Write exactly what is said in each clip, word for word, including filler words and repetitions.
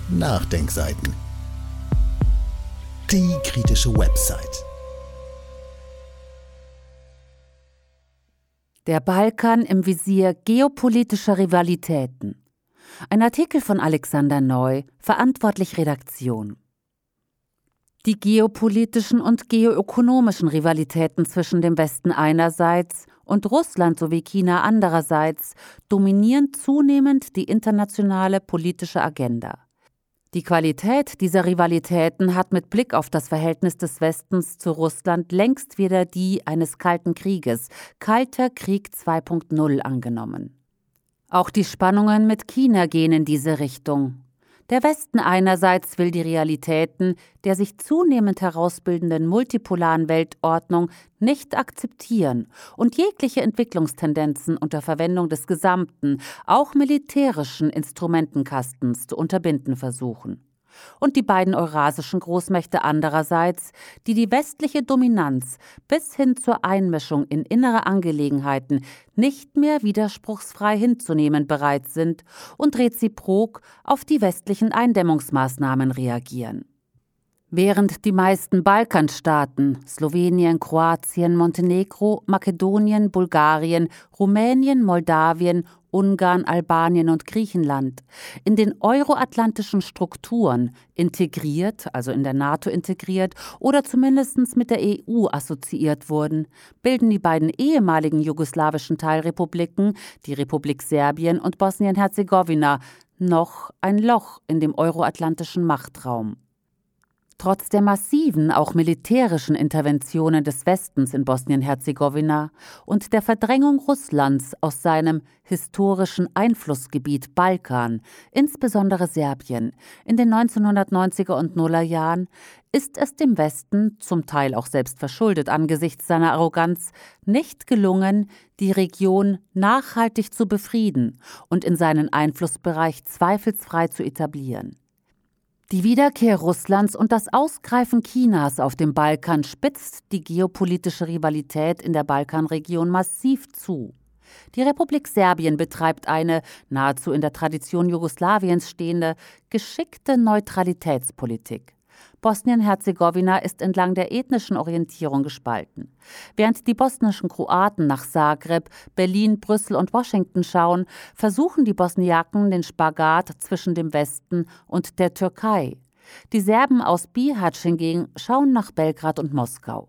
Nachdenkseiten. Die kritische Website. Der Balkan im Visier geopolitischer Rivalitäten. Ein Artikel von Alexander Neu, verantwortlich Redaktion. Die geopolitischen und geoökonomischen Rivalitäten zwischen dem Westen einerseits und Russland sowie China andererseits dominieren zunehmend die internationale politische Agenda. Die Qualität dieser Rivalitäten hat mit Blick auf das Verhältnis des Westens zu Russland längst wieder die eines Kalten Krieges, Kalter Krieg zwei Punkt null, angenommen. Auch die Spannungen mit China gehen in diese Richtung. Der Westen einerseits will die Realitäten der sich zunehmend herausbildenden multipolaren Weltordnung nicht akzeptieren und jegliche Entwicklungstendenzen unter Verwendung des gesamten, auch militärischen Instrumentenkastens zu unterbinden versuchen. Und die beiden eurasischen Großmächte andererseits, die die westliche Dominanz bis hin zur Einmischung in innere Angelegenheiten nicht mehr widerspruchsfrei hinzunehmen bereit sind und reziprok auf die westlichen Eindämmungsmaßnahmen reagieren. Während die meisten Balkanstaaten, Slowenien, Kroatien, Montenegro, Makedonien, Bulgarien, Rumänien, Moldawien, Ungarn, Albanien und Griechenland in den euroatlantischen Strukturen integriert, also in der NATO integriert oder zumindest mit der E U assoziiert wurden, bilden die beiden ehemaligen jugoslawischen Teilrepubliken, die Republik Serbien und Bosnien-Herzegowina, noch ein Loch in dem euroatlantischen Machtraum. Trotz der massiven, auch militärischen Interventionen des Westens in Bosnien-Herzegowina und der Verdrängung Russlands aus seinem historischen Einflussgebiet Balkan, insbesondere Serbien, in den neunzehnhundertneunziger und Nullerjahren, ist es dem Westen, zum Teil auch selbst verschuldet angesichts seiner Arroganz, nicht gelungen, die Region nachhaltig zu befrieden und in seinen Einflussbereich zweifelsfrei zu etablieren. Die Wiederkehr Russlands und das Ausgreifen Chinas auf dem Balkan spitzt die geopolitische Rivalität in der Balkanregion massiv zu. Die Republik Serbien betreibt eine, nahezu in der Tradition Jugoslawiens stehende, geschickte Neutralitätspolitik. Bosnien-Herzegowina ist entlang der ethnischen Orientierung gespalten. Während die bosnischen Kroaten nach Zagreb, Berlin, Brüssel und Washington schauen, versuchen die Bosniaken den Spagat zwischen dem Westen und der Türkei. Die Serben aus Bihać hingegen schauen nach Belgrad und Moskau.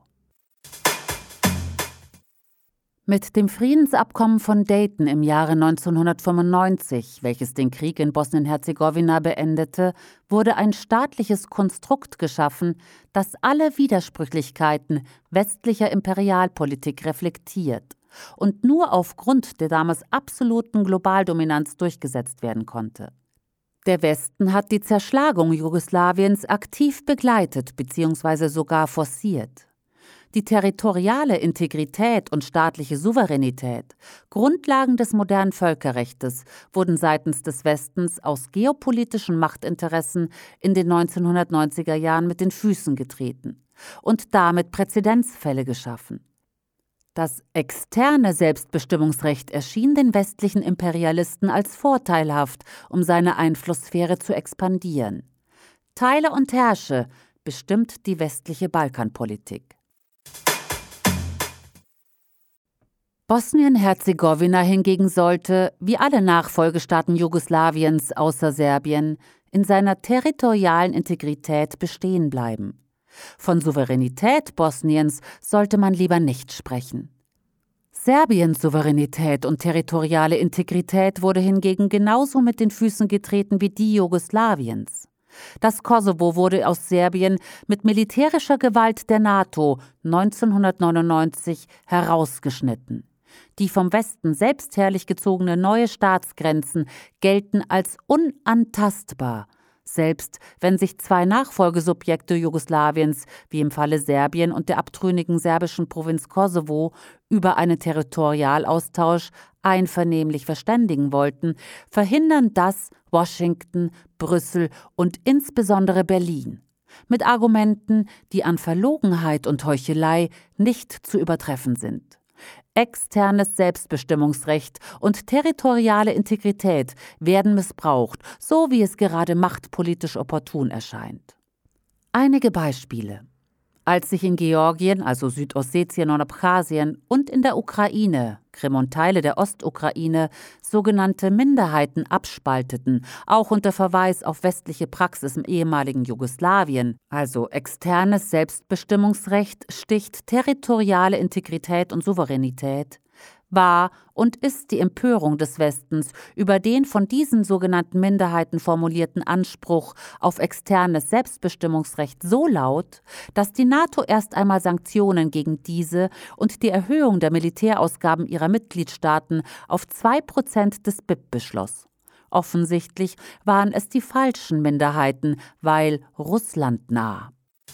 Mit dem Friedensabkommen von Dayton im Jahre neunzehnhundertfünfundneunzig, welches den Krieg in Bosnien-Herzegowina beendete, wurde ein staatliches Konstrukt geschaffen, das alle Widersprüchlichkeiten westlicher Imperialpolitik reflektiert und nur aufgrund der damals absoluten Globaldominanz durchgesetzt werden konnte. Der Westen hat die Zerschlagung Jugoslawiens aktiv begleitet bzw. sogar forciert. Die territoriale Integrität und staatliche Souveränität, Grundlagen des modernen Völkerrechtes, wurden seitens des Westens aus geopolitischen Machtinteressen in den neunzehnhundertneunziger Jahren mit den Füßen getreten und damit Präzedenzfälle geschaffen. Das externe Selbstbestimmungsrecht erschien den westlichen Imperialisten als vorteilhaft, um seine Einflusssphäre zu expandieren. Teile und herrsche bestimmt die westliche Balkanpolitik. Bosnien-Herzegowina hingegen sollte, wie alle Nachfolgestaaten Jugoslawiens außer Serbien, in seiner territorialen Integrität bestehen bleiben. Von Souveränität Bosniens sollte man lieber nicht sprechen. Serbiens Souveränität und territoriale Integrität wurde hingegen genauso mit den Füßen getreten wie die Jugoslawiens. Das Kosovo wurde aus Serbien mit militärischer Gewalt der NATO neunzehnhundertneunundneunzig herausgeschnitten. Die vom Westen selbstherrlich gezogene neue Staatsgrenzen gelten als unantastbar, selbst wenn sich zwei Nachfolgesubjekte Jugoslawiens, wie im Falle Serbien und der abtrünnigen serbischen Provinz Kosovo, über einen Territorialaustausch einvernehmlich verständigen wollten, verhindern das Washington, Brüssel und insbesondere Berlin. Mit Argumenten, die an Verlogenheit und Heuchelei nicht zu übertreffen sind. Externes Selbstbestimmungsrecht und territoriale Integrität werden missbraucht, so wie es gerade machtpolitisch opportun erscheint. Einige Beispiele. Als sich in Georgien, also Südossetien und Abchasien, und in der Ukraine, Krim und Teile der Ostukraine, sogenannte Minderheiten abspalteten, auch unter Verweis auf westliche Praxis im ehemaligen Jugoslawien, also externes Selbstbestimmungsrecht sticht territoriale Integrität und Souveränität, war und ist die Empörung des Westens über den von diesen sogenannten Minderheiten formulierten Anspruch auf externes Selbstbestimmungsrecht so laut, dass die NATO erst einmal Sanktionen gegen diese und die Erhöhung der Militärausgaben ihrer Mitgliedstaaten auf zwei Prozent des B I P beschloss. Offensichtlich waren es die falschen Minderheiten, weil russlandnah.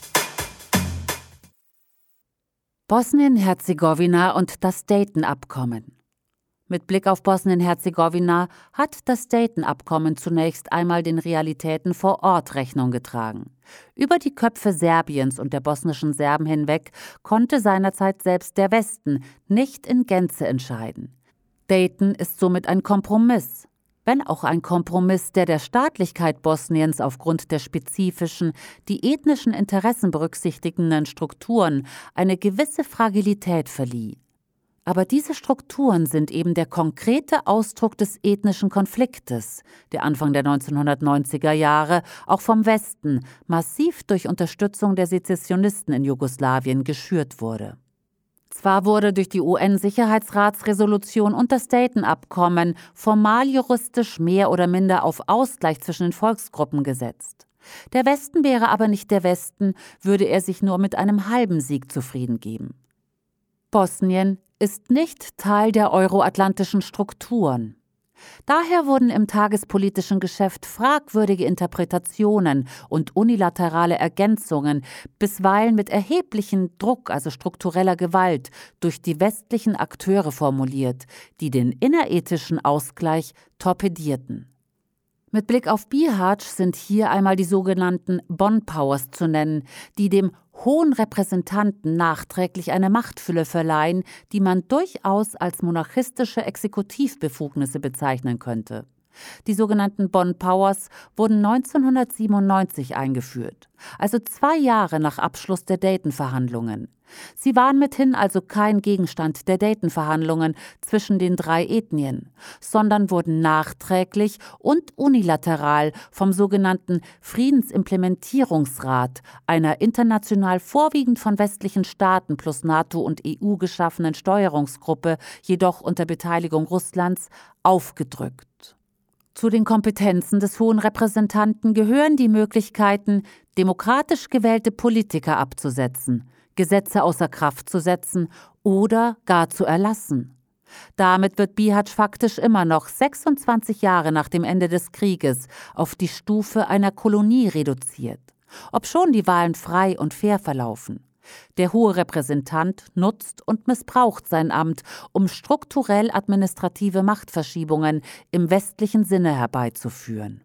Bosnien-Herzegowina und das Dayton-Abkommen. Mit Blick auf Bosnien-Herzegowina hat das Dayton-Abkommen zunächst einmal den Realitäten vor Ort Rechnung getragen. Über die Köpfe Serbiens und der bosnischen Serben hinweg konnte seinerzeit selbst der Westen nicht in Gänze entscheiden. Dayton ist somit ein Kompromiss. Wenn auch ein Kompromiss, der der Staatlichkeit Bosniens aufgrund der spezifischen, die ethnischen Interessen berücksichtigenden Strukturen eine gewisse Fragilität verlieh. Aber diese Strukturen sind eben der konkrete Ausdruck des ethnischen Konfliktes, der Anfang der neunzehnhundertneunziger Jahre auch vom Westen massiv durch Unterstützung der Sezessionisten in Jugoslawien geschürt wurde. Zwar wurde durch die U N-Sicherheitsratsresolution und das Dayton-Abkommen formal juristisch mehr oder minder auf Ausgleich zwischen den Volksgruppen gesetzt. Der Westen wäre aber nicht der Westen, würde er sich nur mit einem halben Sieg zufrieden geben. Bosnien ist nicht Teil der euroatlantischen Strukturen. Daher wurden im tagespolitischen Geschäft fragwürdige Interpretationen und unilaterale Ergänzungen bisweilen mit erheblichem Druck, also struktureller Gewalt, durch die westlichen Akteure formuliert, die den innerethischen Ausgleich torpedierten. Mit Blick auf Bihac sind hier einmal die sogenannten Bonn Powers zu nennen, die dem Hohen Repräsentanten nachträglich eine Machtfülle verleihen, die man durchaus als monarchistische Exekutivbefugnisse bezeichnen könnte. Die sogenannten Bonn Powers wurden neunzehnhundertsiebenundneunzig eingeführt, also zwei Jahre nach Abschluss der Dayton-Verhandlungen. Sie waren mithin also kein Gegenstand der Dayton-Verhandlungen zwischen den drei Ethnien, sondern wurden nachträglich und unilateral vom sogenannten Friedensimplementierungsrat, einer international vorwiegend von westlichen Staaten plus NATO und E U geschaffenen Steuerungsgruppe, jedoch unter Beteiligung Russlands, aufgedrückt. Zu den Kompetenzen des Hohen Repräsentanten gehören die Möglichkeiten, demokratisch gewählte Politiker abzusetzen, Gesetze außer Kraft zu setzen oder gar zu erlassen. Damit wird Bihac faktisch immer noch sechsundzwanzig Jahre nach dem Ende des Krieges auf die Stufe einer Kolonie reduziert, obschon die Wahlen frei und fair verlaufen. Der Hohe Repräsentant nutzt und missbraucht sein Amt, um strukturell administrative Machtverschiebungen im westlichen Sinne herbeizuführen.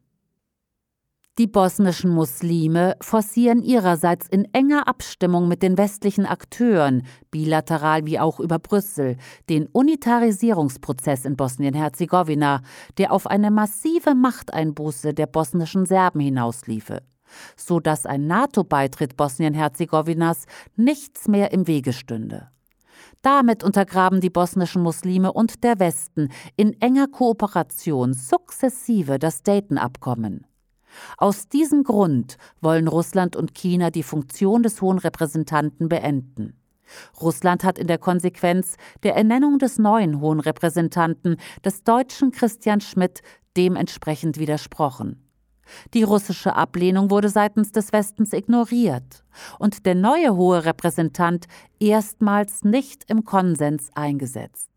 Die bosnischen Muslime forcieren ihrerseits in enger Abstimmung mit den westlichen Akteuren, bilateral wie auch über Brüssel, den Unitarisierungsprozess in Bosnien-Herzegowina, der auf eine massive Machteinbuße der bosnischen Serben hinausliefe, so dass ein NATO-Beitritt Bosnien-Herzegowinas nichts mehr im Wege stünde. Damit untergraben die bosnischen Muslime und der Westen in enger Kooperation sukzessive das Dayton-Abkommen. Aus diesem Grund wollen Russland und China die Funktion des Hohen Repräsentanten beenden. Russland hat in der Konsequenz der Ernennung des neuen Hohen Repräsentanten, des Deutschen Christian Schmidt, dementsprechend widersprochen. Die russische Ablehnung wurde seitens des Westens ignoriert und der neue Hohe Repräsentant erstmals nicht im Konsens eingesetzt.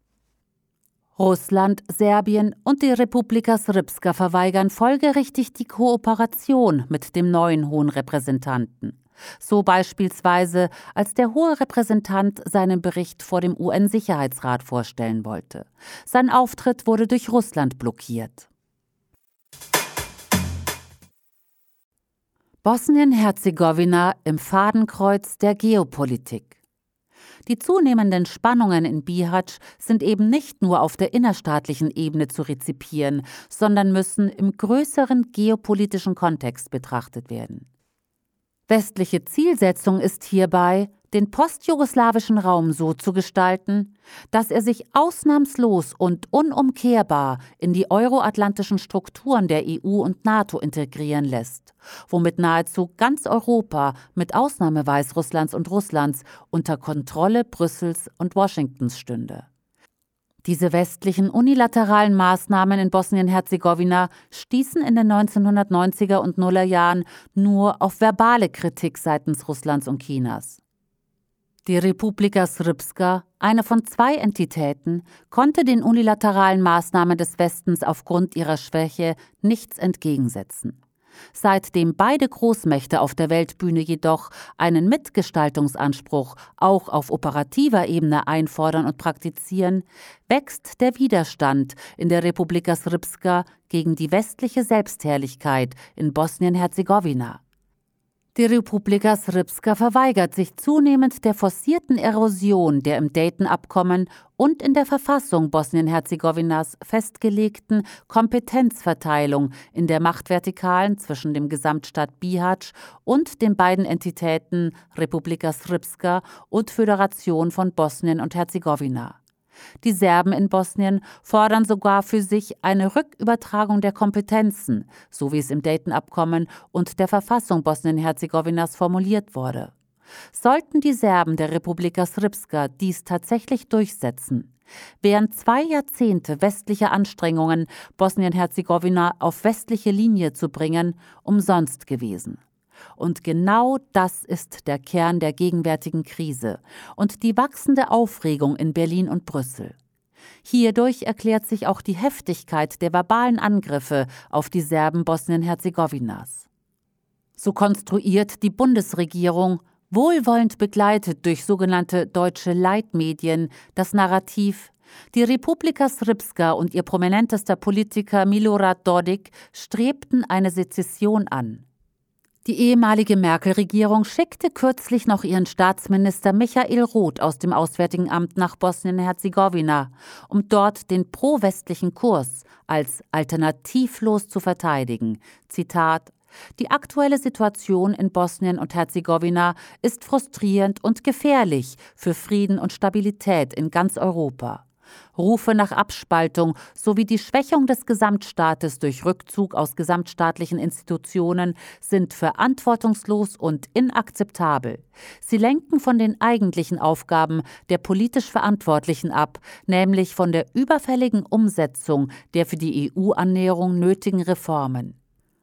Russland, Serbien und die Republika Srpska verweigern folgerichtig die Kooperation mit dem neuen Hohen Repräsentanten. So beispielsweise, als der Hohe Repräsentant seinen Bericht vor dem U N-Sicherheitsrat vorstellen wollte. Sein Auftritt wurde durch Russland blockiert. Bosnien-Herzegowina im Fadenkreuz der Geopolitik. Die zunehmenden Spannungen in Bihać sind eben nicht nur auf der innerstaatlichen Ebene zu rezipieren, sondern müssen im größeren geopolitischen Kontext betrachtet werden. Westliche Zielsetzung ist hierbei, den postjugoslawischen Raum so zu gestalten, dass er sich ausnahmslos und unumkehrbar in die euroatlantischen Strukturen der E U und NATO integrieren lässt, womit nahezu ganz Europa, mit Ausnahme Weißrusslands und Russlands, unter Kontrolle Brüssels und Washingtons stünde. Diese westlichen unilateralen Maßnahmen in Bosnien-Herzegowina stießen in den neunzehnhundertneunziger und Nullerjahren nur auf verbale Kritik seitens Russlands und Chinas. Die Republika Srpska, eine von zwei Entitäten, konnte den unilateralen Maßnahmen des Westens aufgrund ihrer Schwäche nichts entgegensetzen. Seitdem beide Großmächte auf der Weltbühne jedoch einen Mitgestaltungsanspruch auch auf operativer Ebene einfordern und praktizieren, wächst der Widerstand in der Republika Srpska gegen die westliche Selbstherrlichkeit in Bosnien-Herzegowina. Die Republika Srpska verweigert sich zunehmend der forcierten Erosion der im Dayton-Abkommen und in der Verfassung Bosnien-Herzegowinas festgelegten Kompetenzverteilung in der Machtvertikalen zwischen dem Gesamtstaat Bihać und den beiden Entitäten Republika Srpska und Föderation von Bosnien und Herzegowina. Die Serben in Bosnien fordern sogar für sich eine Rückübertragung der Kompetenzen, so wie es im Dayton-Abkommen und der Verfassung Bosnien-Herzegowinas formuliert wurde. Sollten die Serben der Republika Srpska dies tatsächlich durchsetzen, wären zwei Jahrzehnte westlicher Anstrengungen, Bosnien-Herzegowina auf westliche Linie zu bringen, umsonst gewesen. Und genau das ist der Kern der gegenwärtigen Krise und die wachsende Aufregung in Berlin und Brüssel. Hierdurch erklärt sich auch die Heftigkeit der verbalen Angriffe auf die Serben Bosnien-Herzegowinas. So konstruiert die Bundesregierung, wohlwollend begleitet durch sogenannte deutsche Leitmedien, das Narrativ: Die Republika Srpska und ihr prominentester Politiker Milorad Dodik strebten eine Sezession an. Die ehemalige Merkel-Regierung schickte kürzlich noch ihren Staatsminister Michael Roth aus dem Auswärtigen Amt nach Bosnien-Herzegowina, um dort den pro-westlichen Kurs als alternativlos zu verteidigen. Zitat: Die aktuelle Situation in Bosnien und Herzegowina ist frustrierend und gefährlich für Frieden und Stabilität in ganz Europa. Rufe nach Abspaltung sowie die Schwächung des Gesamtstaates durch Rückzug aus gesamtstaatlichen Institutionen sind verantwortungslos und inakzeptabel. Sie lenken von den eigentlichen Aufgaben der politisch Verantwortlichen ab, nämlich von der überfälligen Umsetzung der für die E U-Annäherung nötigen Reformen.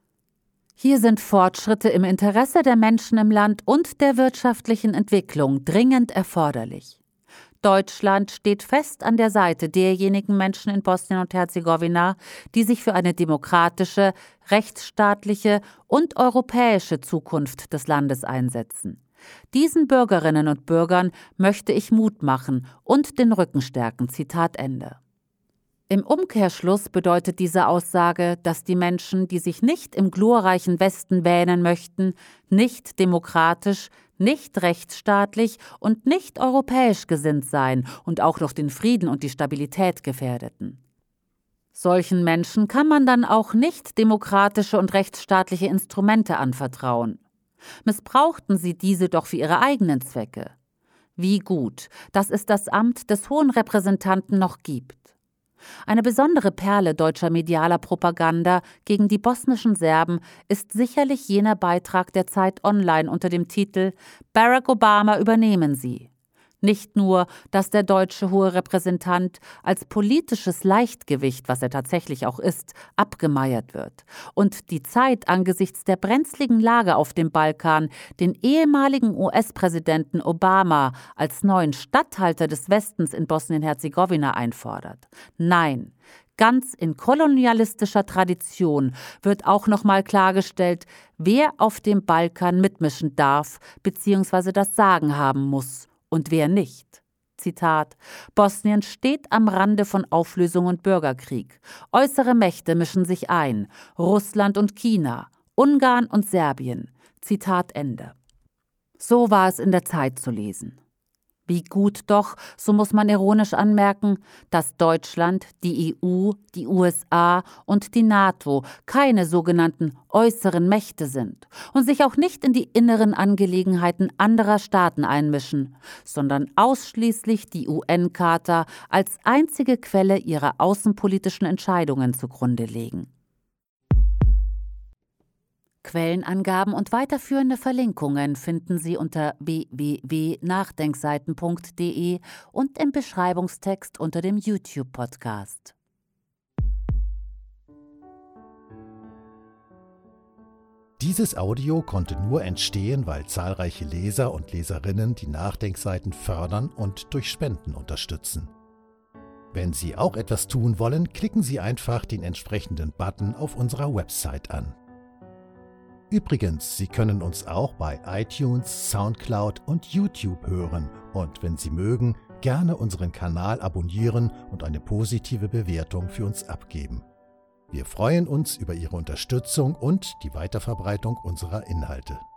Hier sind Fortschritte im Interesse der Menschen im Land und der wirtschaftlichen Entwicklung dringend erforderlich. Deutschland steht fest an der Seite derjenigen Menschen in Bosnien und Herzegowina, die sich für eine demokratische, rechtsstaatliche und europäische Zukunft des Landes einsetzen. Diesen Bürgerinnen und Bürgern möchte ich Mut machen und den Rücken stärken. Zitat Ende. Im Umkehrschluss bedeutet diese Aussage, dass die Menschen, die sich nicht im glorreichen Westen wähnen möchten, nicht demokratisch, nicht rechtsstaatlich und nicht europäisch gesinnt seien und auch noch den Frieden und die Stabilität gefährdeten. Solchen Menschen kann man dann auch nicht demokratische und rechtsstaatliche Instrumente anvertrauen. Missbrauchten sie diese doch für ihre eigenen Zwecke. Wie gut, dass es das Amt des Hohen Repräsentanten noch gibt. Eine besondere Perle deutscher medialer Propaganda gegen die bosnischen Serben ist sicherlich jener Beitrag der Zeit Online unter dem Titel »Barack Obama übernehmen Sie«. Nicht nur, dass der deutsche Hohe Repräsentant als politisches Leichtgewicht, was er tatsächlich auch ist, abgemeiert wird und die Zeit angesichts der brenzligen Lage auf dem Balkan den ehemaligen U S-Präsidenten Obama als neuen Statthalter des Westens in Bosnien-Herzegowina einfordert. Nein, ganz in kolonialistischer Tradition wird auch nochmal klargestellt, wer auf dem Balkan mitmischen darf bzw. das Sagen haben muss. Und wer nicht? Zitat: Bosnien steht am Rande von Auflösung und Bürgerkrieg. Äußere Mächte mischen sich ein. Russland und China, Ungarn und Serbien. Zitat Ende. So war es in der Zeit zu lesen. Wie gut doch, so muss man ironisch anmerken, dass Deutschland, die E U, die U S A und die NATO keine sogenannten äußeren Mächte sind und sich auch nicht in die inneren Angelegenheiten anderer Staaten einmischen, sondern ausschließlich die U N-Charta als einzige Quelle ihrer außenpolitischen Entscheidungen zugrunde legen. Quellenangaben und weiterführende Verlinkungen finden Sie unter w w w punkt nachdenkseiten punkt d e und im Beschreibungstext unter dem YouTube-Podcast. Dieses Audio konnte nur entstehen, weil zahlreiche Leser und Leserinnen die Nachdenkseiten fördern und durch Spenden unterstützen. Wenn Sie auch etwas tun wollen, klicken Sie einfach den entsprechenden Button auf unserer Website an. Übrigens, Sie können uns auch bei iTunes, Soundcloud und YouTube hören und wenn Sie mögen, gerne unseren Kanal abonnieren und eine positive Bewertung für uns abgeben. Wir freuen uns über Ihre Unterstützung und die Weiterverbreitung unserer Inhalte.